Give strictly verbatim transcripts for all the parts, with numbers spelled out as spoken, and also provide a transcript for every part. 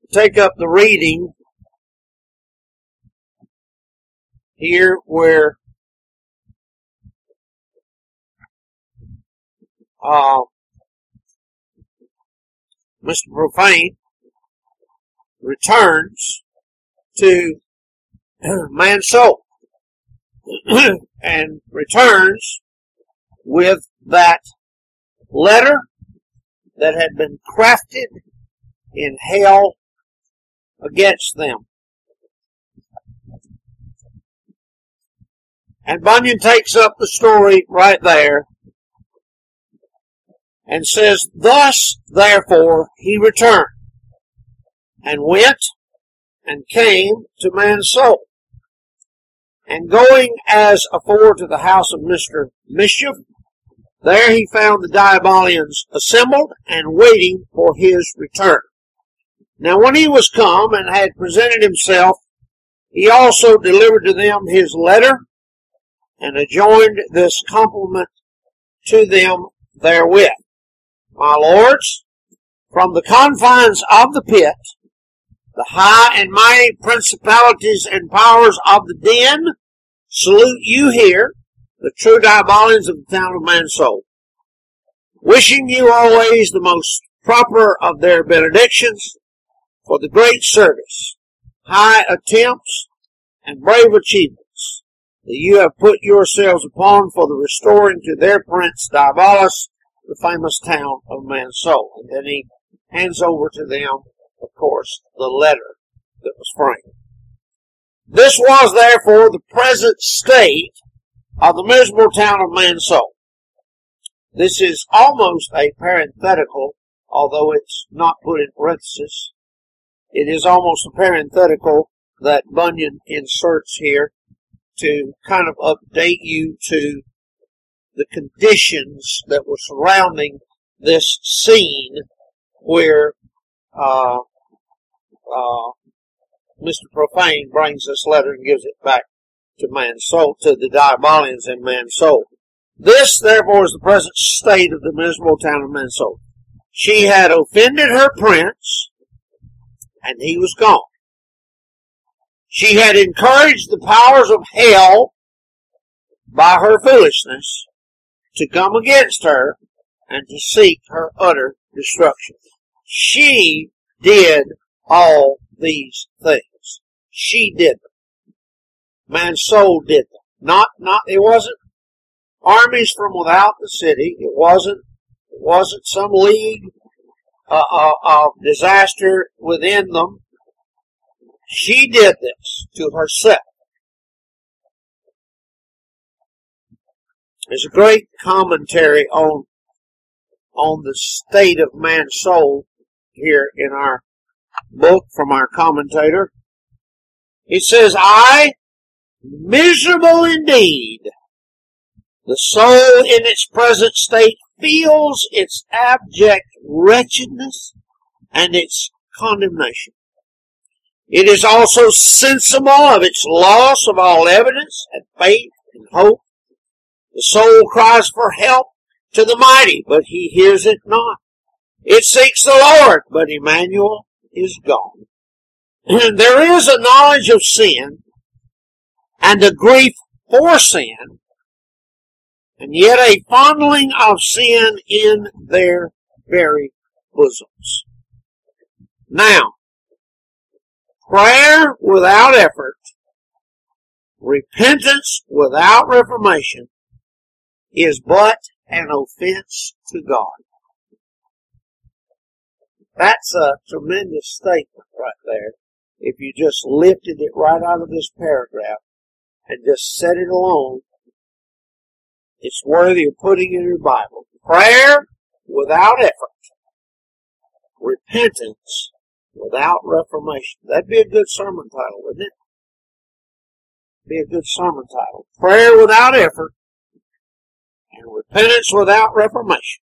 take up the reading here where uh, Mister Profane returns to man's soul and returns with that letter that had been crafted in hell against them. And Bunyan takes up the story right there and says, "Thus, therefore, he returned and went and came to man's soul. And going as afore to the house of Mister Mischief, there he found the Diabolians assembled and waiting for his return. Now when he was come and had presented himself, he also delivered to them his letter, and adjoined this compliment to them therewith. My lords, from the confines of the pit, the high and mighty principalities and powers of the den salute you here, the true Diabolians of the town of man's soul, wishing you always the most proper of their benedictions for the great service, high attempts, and brave achievements that you have put yourselves upon for the restoring to their prince Diabolus the famous town of man's soul." And then he hands over to them, of course, the letter that was framed. This was therefore the present state of the miserable town of man's soul. This is almost a parenthetical, although it's not put in parenthesis. It is almost a parenthetical that Bunyan inserts here to kind of update you to the conditions that were surrounding this scene where uh, uh, Mister Profane brings this letter and gives it back to man's soul, to the Diabolians in man's soul. This, therefore, is the present state of the miserable town of man's soul. She had offended her prince, and he was gone. She had encouraged the powers of hell by her foolishness to come against her and to seek her utter destruction. She did all these things. She did them. Man's soul did them. Not, not, it wasn't armies from without the city. It wasn't, it wasn't some league uh, uh, of disaster within them. She did this to herself. There's a great commentary on, on the state of man's soul here in our book from our commentator. It says, "I, miserable indeed, the soul in its present state feels its abject wretchedness and its condemnation. It is also sensible of its loss of all evidence and faith and hope. The soul cries for help to the mighty, but he hears it not. It seeks the Lord, but Emmanuel is gone. And there is a knowledge of sin and a grief for sin, and yet a fondling of sin in their very bosoms." Now, prayer without effort, repentance without reformation, is but an offense to God. That's a tremendous statement right there. If you just lifted it right out of this paragraph and just set it alone, it's worthy of putting in your Bible. Prayer without effort, repentance without reformation. That'd be a good sermon title, wouldn't it? Be a good sermon title. Prayer without effort and repentance without reformation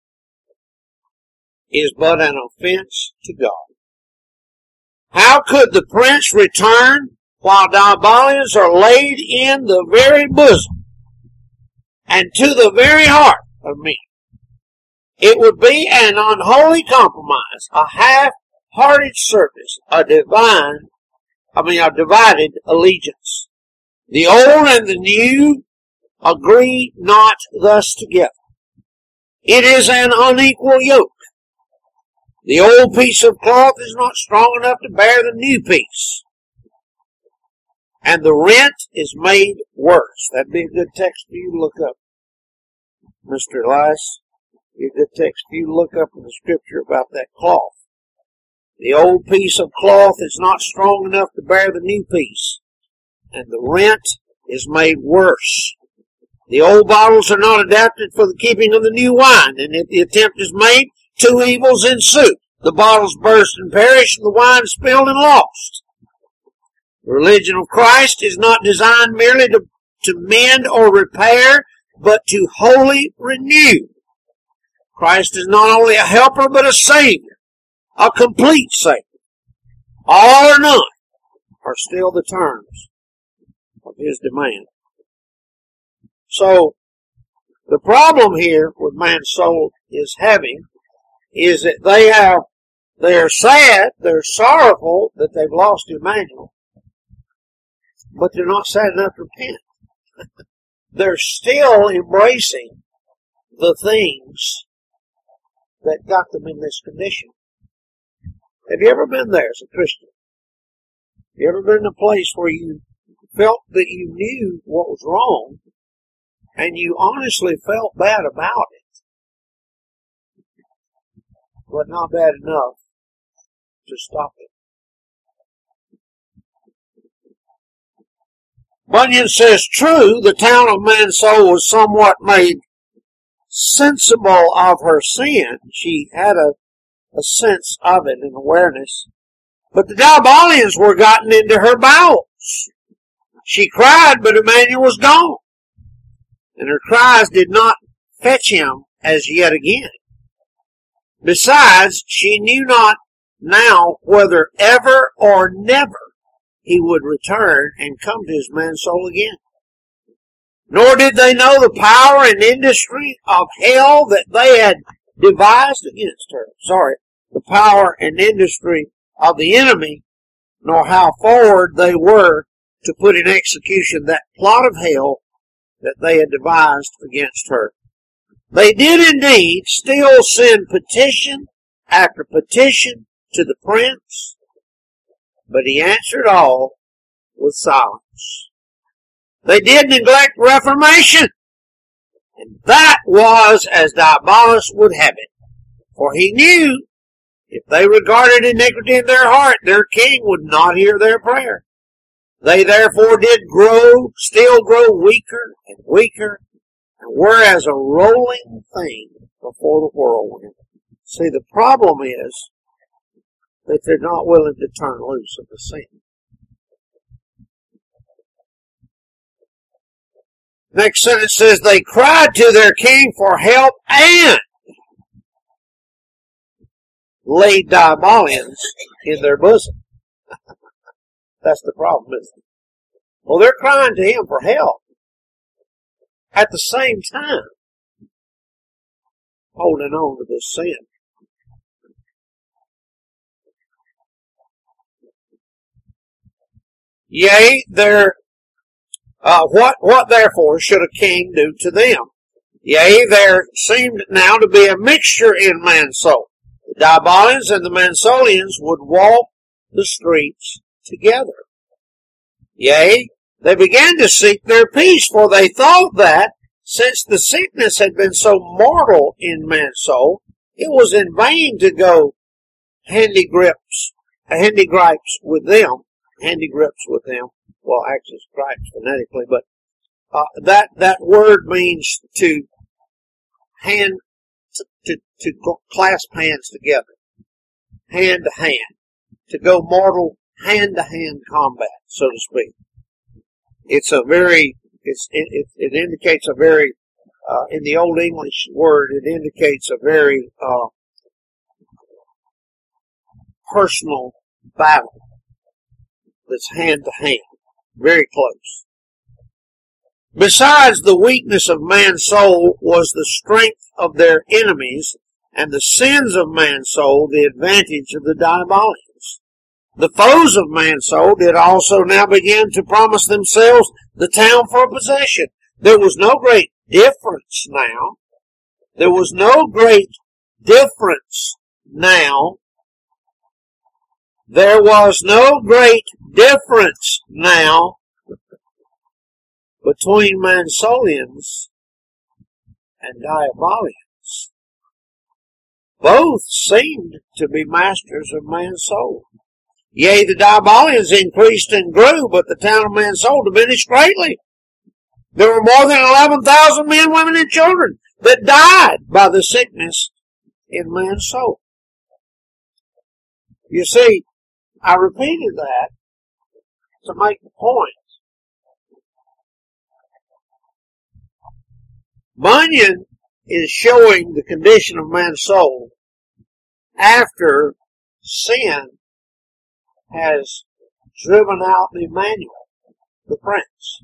is but an offense to God. How could the prince return while Diabolians are laid in the very bosom and to the very heart of men? It would be an unholy compromise, a half half-hearted service, a divine, I mean, a divided allegiance. The old and the new agree not thus together. It is an unequal yoke. The old piece of cloth is not strong enough to bear the new piece. And the rent is made worse. That'd be a good text for you to look up, Mister Elias. Be a good text for you to look up in the scripture about that cloth. The old piece of cloth is not strong enough to bear the new piece, and the rent is made worse. The old bottles are not adapted for the keeping of the new wine, and if the attempt is made, two evils ensue. The bottles burst and perish, and the wine spilled and lost. The religion of Christ is not designed merely to, to mend or repair, but to wholly renew. Christ is not only a helper, but a Savior, a complete Savior. All or none are still the terms of His demand. So, the problem here with man's soul is having, is that they have, they're sad, they're sorrowful that they've lost Emmanuel, but they're not sad enough to repent. They're still embracing the things that got them in this condition. Have you ever been there as a Christian? Have you ever been in a place where you felt that you knew what was wrong, and you honestly felt bad about it, but not bad enough to stop it? Bunyan says, true, the town of man's soul was somewhat made sensible of her sin. She had a, a sense of it, an awareness. But the Dibalians were gotten into her bowels. She cried, but Emmanuel was gone. And her cries did not fetch him as yet again. Besides, she knew not now whether ever or never he would return and come to his man's soul again. Nor did they know the power and industry of hell that they had devised against her. Sorry, the power and industry of the enemy, nor how forward they were to put in execution that plot of hell that they had devised against her. They did indeed still send petition after petition to the prince, but he answered all with silence. They did neglect reformation, and that was as Diabolus would have it. For he knew, if they regarded iniquity in their heart, their king would not hear their prayer. They therefore did grow, still grow weaker and weaker, and were as a rolling thing before the whirlwind. See, the problem is that they're not willing to turn loose of the sin. Next sentence says, they cried to their king for help and laid Dibalians in their bosom. That's the problem, isn't it? Well, they're crying to him for help. At the same time, holding on to this sin. Yea, there, uh, what, what therefore should a king do to them? Yea, there seemed now to be a mixture in man's soul. The Dibalians and the Mansolians would walk the streets together. Yea, they began to seek their peace, for they thought that, since the sickness had been so mortal in man's soul, it was in vain to go handy grips, handy gripes with them, handy grips with them. Well, actually, it's gripes phonetically, but uh, that that word means to hand to, to to clasp hands together, hand to hand, to go mortal hand to hand combat, so to speak. It's a very it's it it, it indicates a very uh, in the Old English word it indicates a very uh, personal battle that's hand to hand, very close. Besides the weakness of man's soul was the strength of their enemies and the sins of man's soul the advantage of the Diabolians. The foes of man's soul did also now begin to promise themselves the town for possession. There was no great difference now. There was no great difference now. There was no great difference now between Mansolians and Diabolians. Both seemed to be masters of man's soul. Yea, the Diabolians increased and grew, but the town of man's soul diminished greatly. There were more than eleven thousand men, women, and children that died by the sickness in man's soul. You see, I repeated that to make the point. Bunyan is showing the condition of man's soul after sin has driven out Emmanuel, the Prince.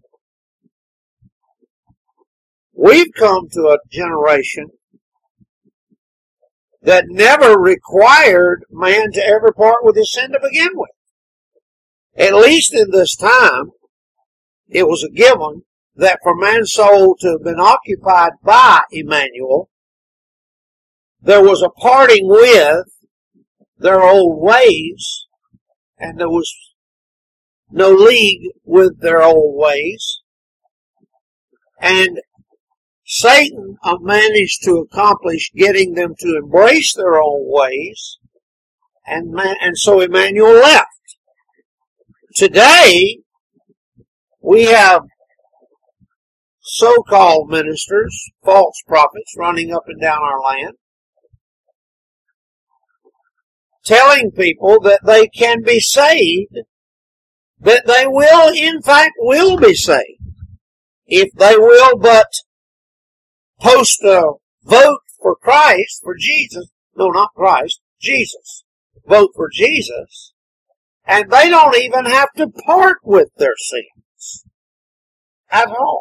We've come to a generation that never required man to ever part with his sin to begin with. At least in this time, it was a given that for man's soul to have been occupied by Emmanuel, there was a parting with their old ways, and there was no league with their old ways. And Satan managed to accomplish getting them to embrace their old ways, and man, and so Emmanuel left. Today, we have so-called ministers, false prophets, running up and down our land, telling people that they can be saved, that they will, in fact, will be saved, if they will but post a vote for Christ, for Jesus, no, not Christ, Jesus, vote for Jesus, and they don't even have to part with their sins at all.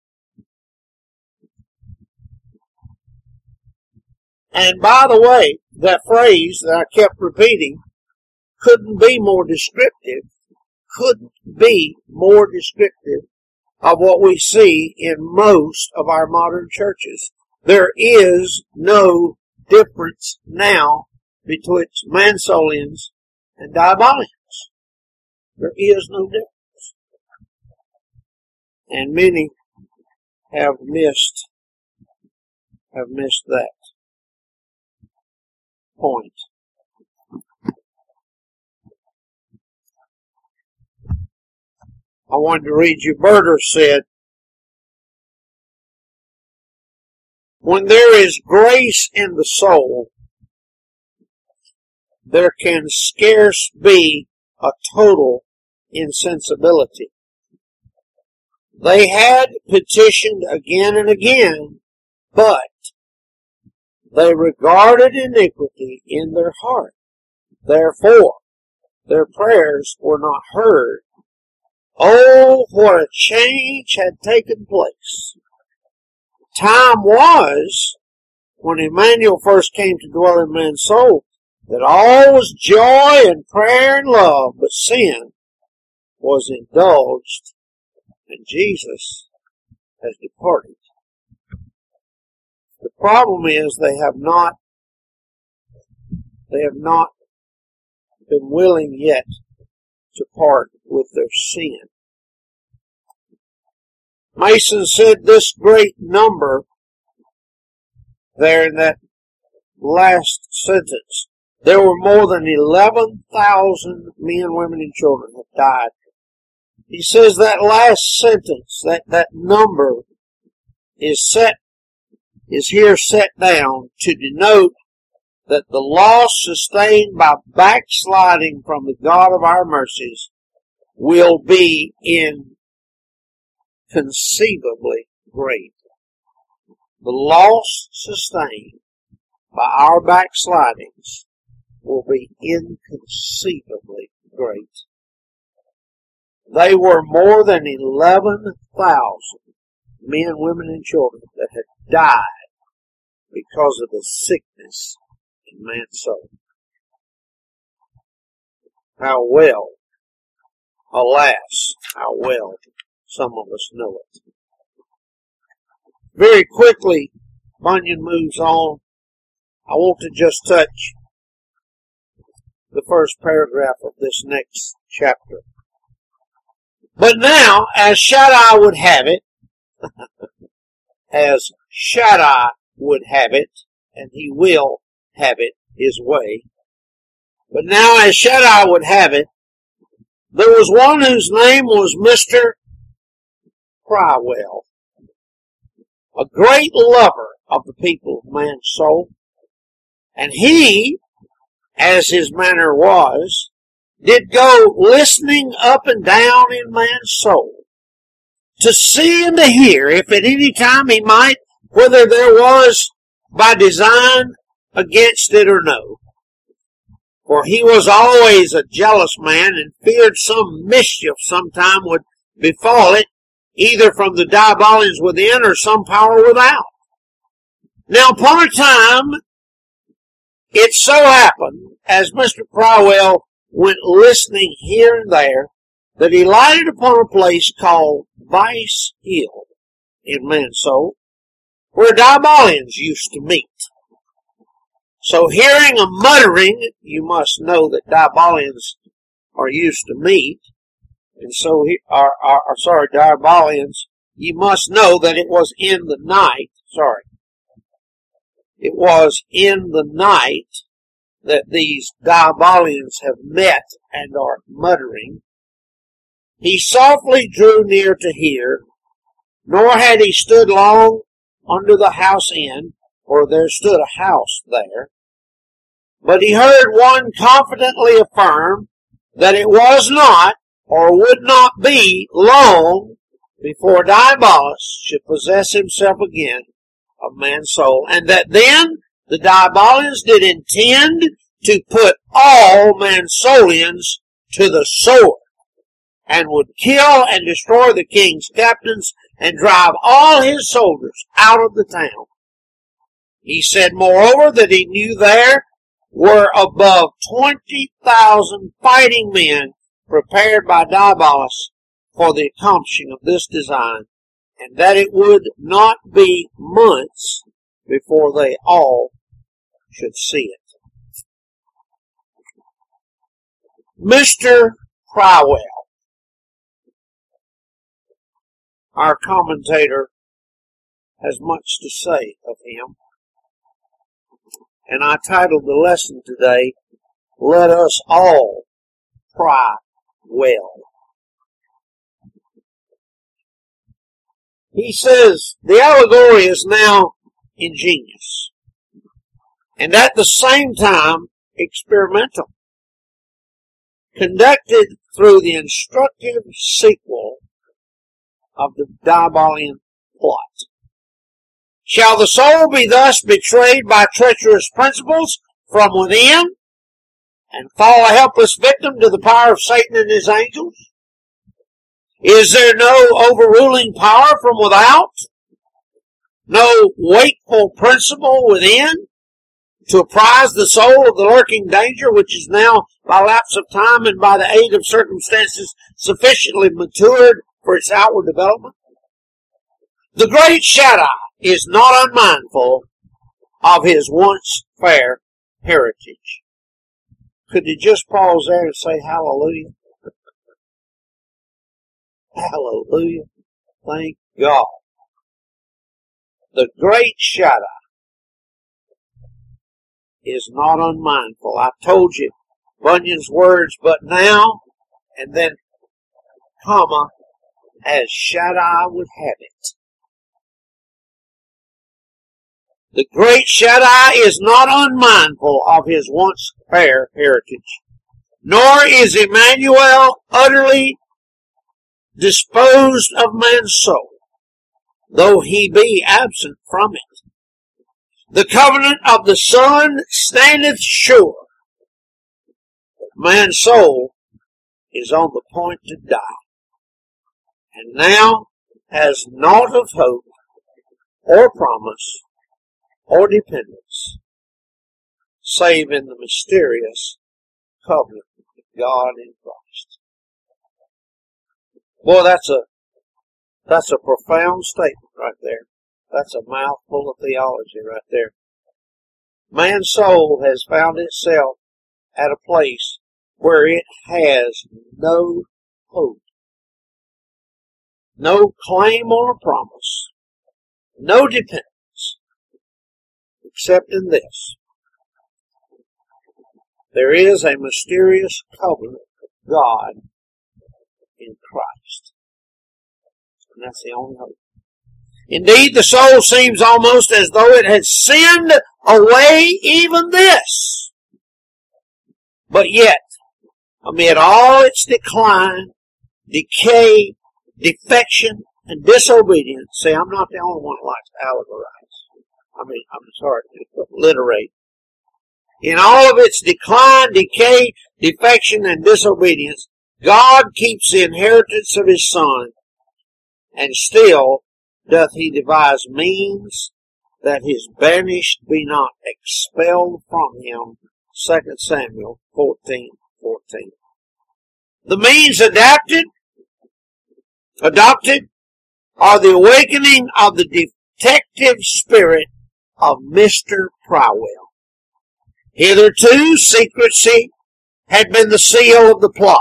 And by the way, that phrase that I kept repeating couldn't be more descriptive, couldn't be more descriptive of what we see in most of our modern churches. There is no difference now between Mansolians and Diabolians. There is no difference. And many have missed, have missed that point. I wanted to read you, Berger said, when there is grace in the soul, there can scarce be a total insensibility. They had petitioned again and again, but they regarded iniquity in their heart. Therefore, their prayers were not heard. Oh, what a change had taken place. Time was, when Emmanuel first came to dwell in man's soul, that all was joy and prayer and love, but sin was indulged, and Jesus has departed. The problem is they have not, they have not been willing yet to part with their sin. Mason said this great number there in that last sentence, there were more than eleven thousand men, women, and children that died. He says that last sentence, that, that number is set, is here set down to denote that the loss sustained by backsliding from the God of our mercies will be inconceivably great. The loss sustained by our backslidings will be inconceivably great. They were more than eleven thousand men, women, and children that had died because of the sickness in man's soul. How well, alas, how well some of us know it. Very quickly, Bunyan moves on. I want to just touch the first paragraph of this next chapter. But now, as Shaddai would have it, as Shaddai would have it, and he will have it his way, but now as Shaddai would have it, there was one whose name was Mister Crywell, a great lover of the people of man's soul, and he, as his manner was, did go listening up and down in man's soul, to see and to hear if at any time he might, whether there was by design against it or no. For he was always a jealous man, and feared some mischief sometime would befall it, either from the Diabolians within or some power without. Now upon a time, it so happened, as Mister Crywell went listening here and there, that he lighted upon a place called Vice Hill in man's soul, where Diabolians used to meet. So hearing a muttering, you must know that Diabolians are used to meet, and so he, are, are, are sorry, Diabolians, you must know that it was in the night, sorry, it was in the night that these Diabolians have met and are muttering. He softly drew near to hear, nor had he stood long under the house inn, for there stood a house there. But he heard one confidently affirm that it was not, or would not be, long before Diabolus should possess himself again of man's soul, and that then the Diabolians did intend to put all Mansolians to the sword, and would kill and destroy the king's captains, and drive all his soldiers out of the town. He said, moreover, that he knew there were above twenty thousand fighting men prepared by Diabolus for the accomplishing of this design, and that it would not be months before they all should see it. Mister Crywell, our commentator, has much to say of him, and I titled the lesson today, Let Us All Cry Well. He says, the allegory is now ingenious, and at the same time experimental, conducted through the instructive sequel of the Diabolian plot. Shall the soul be thus betrayed by treacherous principles from within, and fall a helpless victim to the power of Satan and his angels? Is there no overruling power from without? No wakeful principle within to apprise the soul of the lurking danger, which is now, by lapse of time and by the aid of circumstances, sufficiently matured for its outward development? The great Shaddai is not unmindful of his once fair heritage. Could you just pause there and say hallelujah? Hallelujah. Thank God. The great Shaddai is not unmindful. I told you Bunyan's words, but now, and then, comma, as Shaddai would have it. The great Shaddai is not unmindful of his once fair heritage, nor is Emmanuel utterly disposed of man's soul, though he be absent from it. The covenant of the Son standeth sure, but man's soul is on the point to die, and now has naught of hope or promise or dependence, save in the mysterious covenant of God in Christ. Boy, that's a that's a profound statement right there. That's a mouthful of theology right there. Man's soul has found itself at a place where it has no hope, no claim on a promise, no dependence, except in this. There is a mysterious covenant of God in Christ. And that's the only hope. Indeed, the soul seems almost as though it had sinned away even this. But yet, amid all its decline, decay, defection, and disobedience, see, I'm not the only one that likes to allegorize. I mean, I'm sorry, alliterate. In all of its decline, decay, defection, and disobedience, God keeps the inheritance of His Son, and still doth He devise means that His banished be not expelled from Him. Second Samuel fourteen fourteen. The means adapted, adopted, are the awakening of the detective spirit of Mister Prywell. Hitherto, secrecy had been the seal of the plot.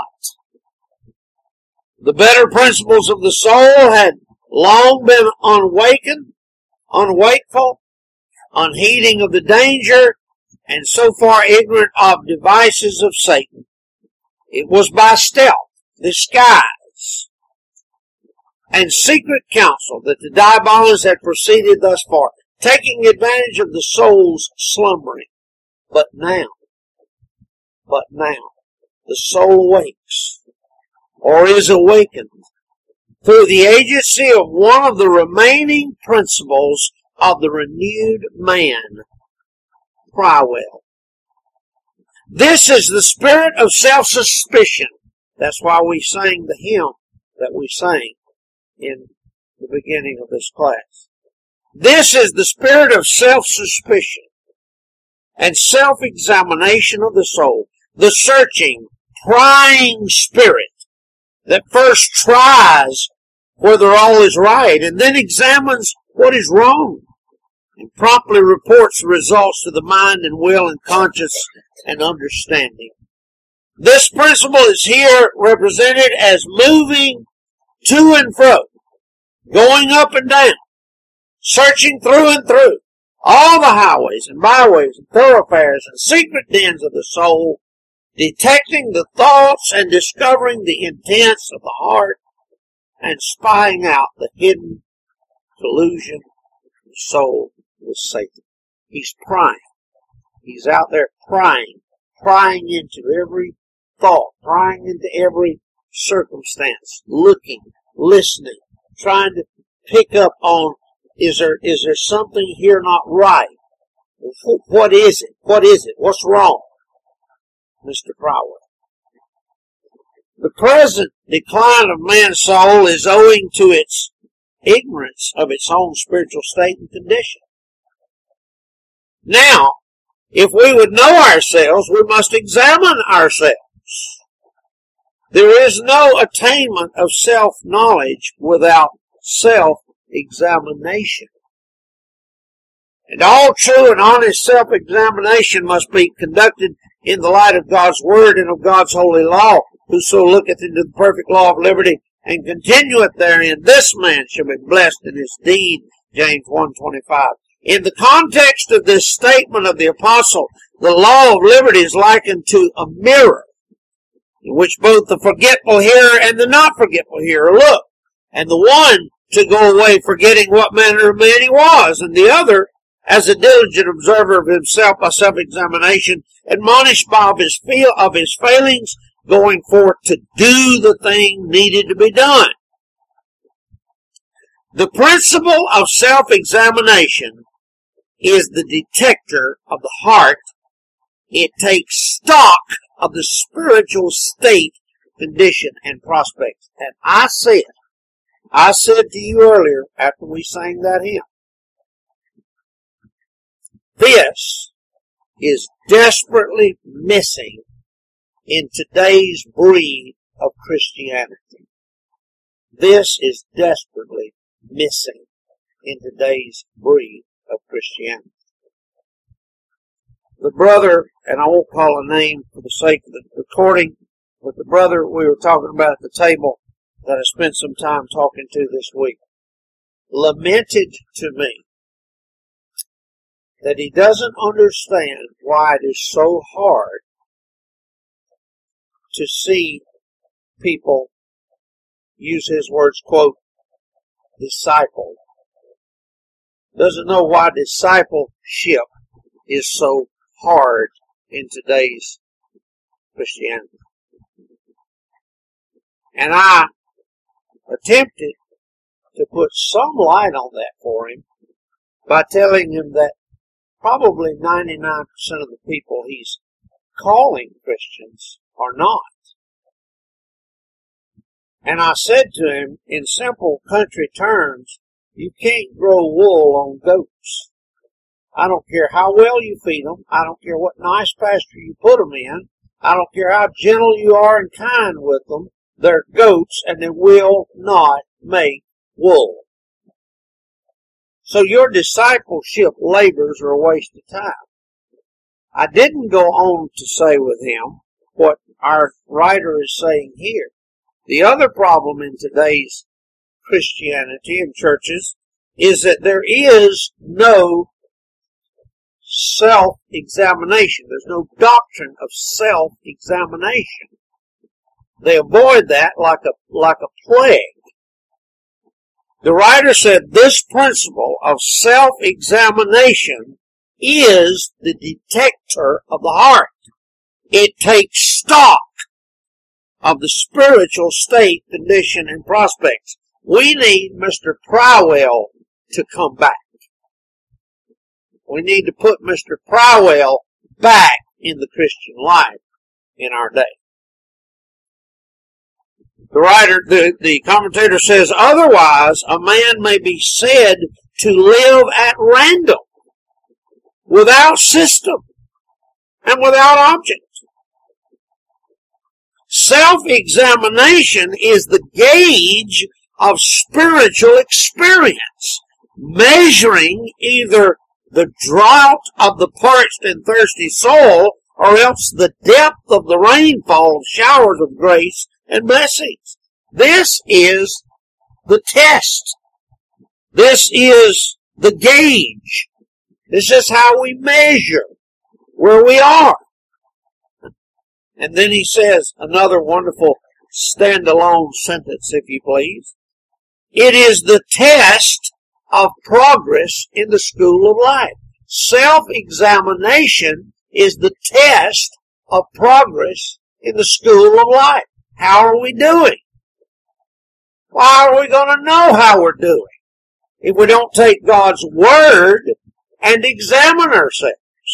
The better principles of the soul had long been unawakened, unwakeful, unheeding of the danger, and so far ignorant of devices of Satan. It was by stealth, disguise, and secret counsel that the diabolists had proceeded thus far, taking advantage of the soul's slumbering. But now, but now, the soul wakes, or is awakened, through the agency of one of the remaining principles of the renewed man, Prywell. This is the spirit of self-suspicion. That's why we sang the hymn that we sang in the beginning of this class. This is the spirit of self-suspicion and self-examination of the soul, the searching, prying spirit that first tries whether all is right and then examines what is wrong and promptly reports the results to the mind and will and conscience and understanding. This principle is here represented as moving to and fro, going up and down, searching through and through all the highways and byways and thoroughfares and secret dens of the soul, detecting the thoughts and discovering the intents of the heart, and spying out the hidden collusion of the soul with Satan. He's prying. He's out there prying, prying into every thought, prying into every circumstance, looking, listening, trying to pick up on, is there, is there something here not right? What is it? What is it? What's wrong? Mister Prywell. The present decline of man's soul is owing to its ignorance of its own spiritual state and condition. Now, if we would know ourselves, we must examine ourselves. There is no attainment of self-knowledge without self-examination. And all true and honest self-examination must be conducted in the light of God's Word and of God's holy law. Whoso looketh into the perfect law of liberty and continueth therein, this man shall be blessed in his deed. James one twenty-five. In the context of this statement of the apostle, the law of liberty is likened to a mirror in which both the forgetful hearer and the not forgetful hearer look, and the one to go away forgetting what manner of man he was, and the other, as a diligent observer of himself by self-examination, admonished by of his, feel, of his failings, going forth to do the thing needed to be done. The principle of self-examination is the detector of the heart. It takes stock of the spiritual state, condition, and prospects. And I said, I said to you earlier, after we sang that hymn, This is desperately missing in today's breed of Christianity. This is desperately missing in today's breed of Christianity. The brother, and I won't call a name for the sake of the recording, but the brother we were talking about at the table that I spent some time talking to this week, lamented to me that he doesn't understand why it is so hard to see people, use his words, quote, disciple. Doesn't know why discipleship is so hard in today's Christianity. And I attempted to put some light on that for him by telling him that probably ninety-nine percent of the people he's calling Christians are not. And I said to him, in simple country terms, you can't grow wool on goats. I don't care how well you feed them. I don't care what nice pasture you put them in. I don't care how gentle you are and kind with them. They're goats and they will not make wool. So your discipleship labors are a waste of time. I didn't go on to say with him what our writer is saying here. The other problem in today's Christianity and churches is that there is no self-examination. There's no doctrine of self-examination. They avoid that like a, like a plague. The writer said this principle of self-examination is the detector of the heart. It takes stock of the spiritual state, condition, and prospects. We need Mister Prywell to come back. We need to put Mister Prywell back in the Christian life in our day. The writer, the, the commentator says, otherwise a man may be said to live at random, without system, and without object. Self-examination is the gauge of spiritual experience, measuring either the drought of the parched and thirsty soul, or else the depth of the rainfall of showers of grace and blessings. This is the test. This is the gauge. This is how we measure where we are. And then he says another wonderful standalone sentence, if you please. It is the test of progress in the school of life. Self-examination is the test of progress in the school of life. How are we doing? Why are we going to know how we're doing if we don't take God's Word and examine ourselves?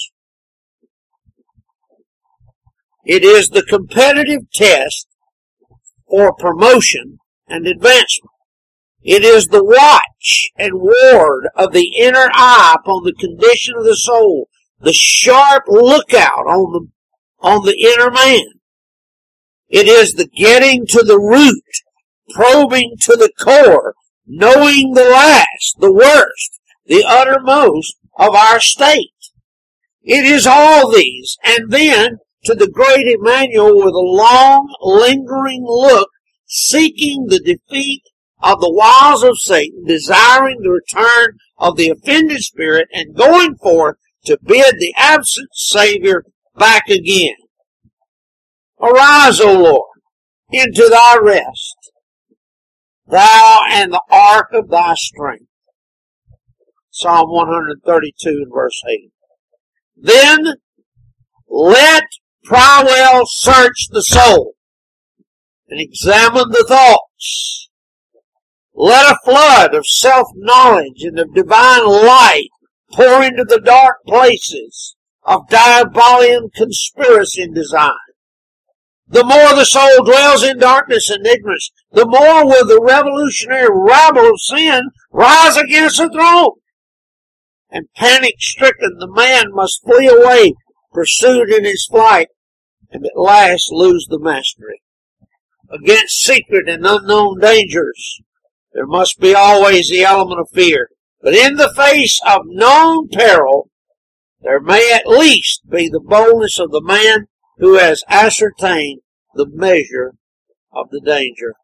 It is the competitive test for promotion and advancement. It is the watch and ward of the inner eye upon the condition of the soul, the sharp lookout on the, on the inner man. It is the getting to the root, probing to the core, knowing the last, the worst, the uttermost of our state. It is all these, and then to the great Emmanuel with a long, lingering look, seeking the defeat of the wiles of Satan, desiring the return of the offended spirit, and going forth to bid the absent Savior back again. Arise, O Lord, into thy rest, thou and the ark of thy strength. Psalm one thirty-two and verse eight. Then let Prywell search the soul and examine the thoughts. Let a flood of self-knowledge and of divine light pour into the dark places of diabolical conspiracy and design. The more the soul dwells in darkness and ignorance, the more will the revolutionary rabble of sin rise against the throne. and panic-stricken, the man must flee away, pursued in his flight, and at last lose the mastery. Against secret and unknown dangers, there must be always the element of fear. But in the face of known peril, there may at least be the boldness of the man who has ascertained the measure of the danger.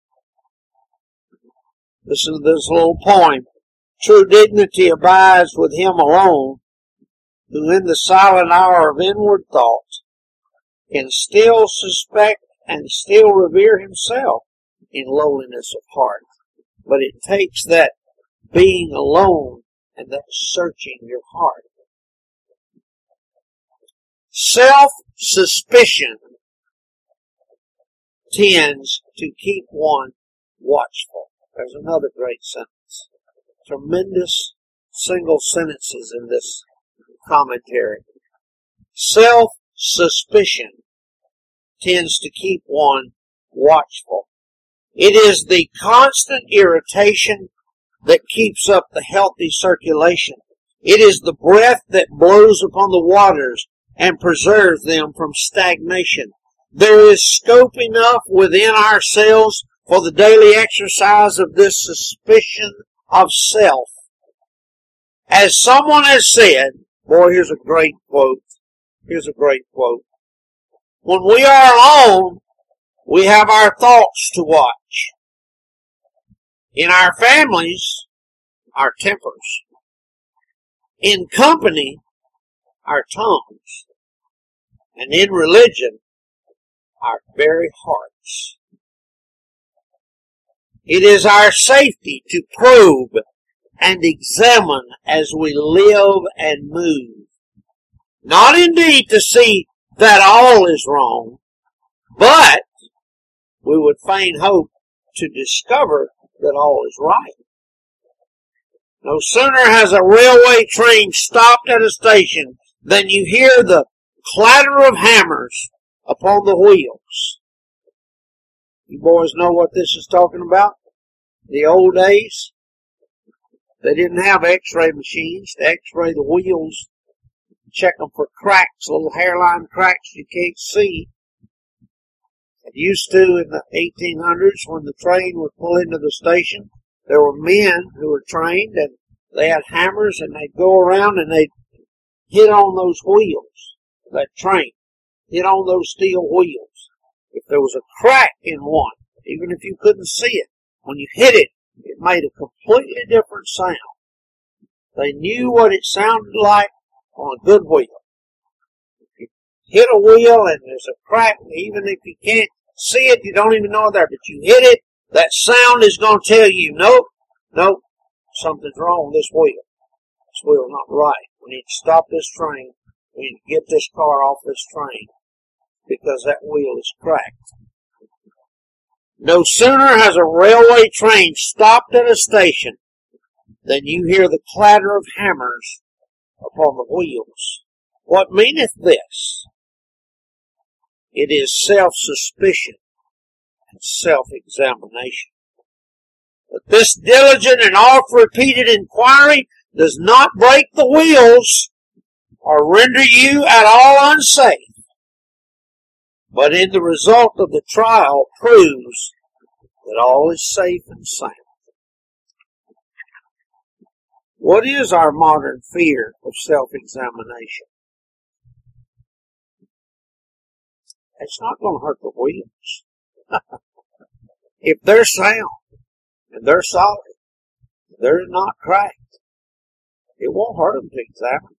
Listen to this little poem. True dignity abides with him alone, who in the silent hour of inward thought can still suspect and still revere himself in lowliness of heart. But it takes that being alone and that searching your heart. Self-suspicion tends to keep one watchful. There's another great sentence. Tremendous single sentences in this commentary. Self-suspicion tends to keep one watchful. It is the constant irritation that keeps up the healthy circulation. It is the breath that blows upon the waters and preserves them from stagnation. There is scope enough within ourselves for the daily exercise of this suspicion of self. As someone has said, boy, here's a great quote. Here's a great quote. When we are alone, we have our thoughts to watch. In our families, our tempers. In company, our tongues. And in religion, our very hearts. It is our safety to probe and examine as we live and move. Not indeed to see that all is wrong, but we would fain hope to discover that all is right. No sooner has a railway train stopped at a station than you hear the clatter of hammers upon the wheels. You boys know what this is talking about? The old days, they didn't have x-ray machines to x-ray the wheels, check them for cracks, little hairline cracks you can't see. It used to in the eighteen hundreds when the train would pull into the station, there were men who were trained and they had hammers and they'd go around and they'd hit on those wheels, that train, hit on those steel wheels. If there was a crack in one, even if you couldn't see it, when you hit it, it made a completely different sound. They knew what it sounded like on a good wheel. You hit a wheel and there's a crack, even if you can't see it, you don't even know it's there, but you hit it, that sound is going to tell you, nope, nope, something's wrong with this wheel. This wheel's not right. We need to stop this train. We need to get this car off this train because that wheel is cracked. No sooner has a railway train stopped at a station than you hear the clatter of hammers upon the wheels. What meaneth this? It is self-suspicion and self-examination. But this diligent and oft-repeated inquiry does not break the wheels or render you at all unsafe, but in the result of the trial proves that all is safe and sound. What is our modern fear of self-examination? It's not going to hurt the wheels. If they're sound and they're solid, they're not cracked, it won't hurt them to examine.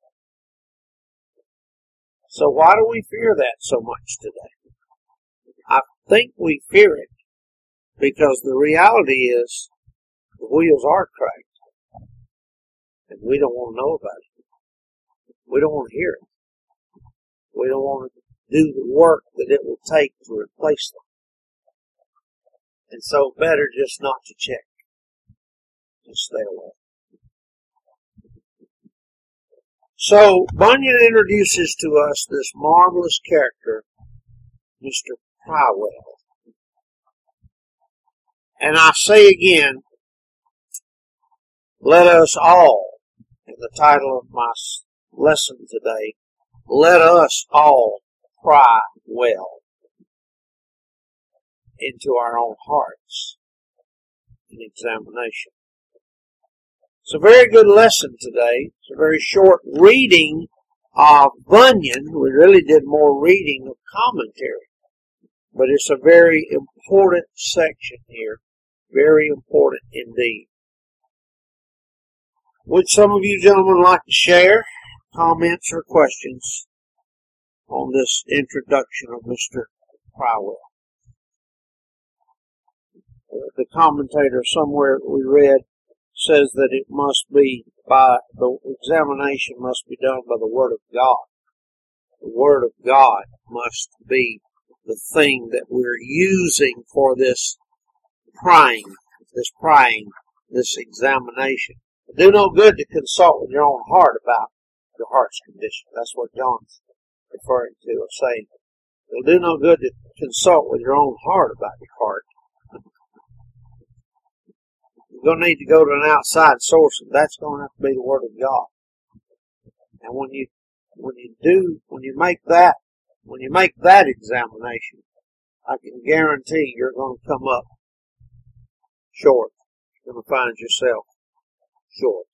So why do we fear that so much today? I think we fear it because the reality is the wheels are cracked and we don't want to know about it. We don't want to hear it. We don't want to do the work that it will take to replace them. And so better just not to check. Just stay away. So Bunyan introduces to us this marvelous character, Mister Prywell. And I say again, let us all And the title of my lesson today, Let Us All Pry Well into Our Own Hearts in Examination. It's a very good lesson today. It's a very short reading of Bunyan. We really did more reading of commentary. But it's a very important section here. Very important indeed. Would some of you gentlemen like to share comments or questions on this introduction of Mister Prywell? The commentator somewhere we read says that it must be by, the examination must be done by the Word of God. The Word of God must be the thing that we're using for this prying, this prying, this examination. It do no good to consult with your own heart about your heart's condition. That's what John's referring to or saying. It'll do no good to consult with your own heart about your heart. You're going to need to go to an outside source, and that's going to have to be the Word of God. And when you, when you do, when you make that, when you make that examination, I can guarantee you're going to come up short. You're going to find yourself short.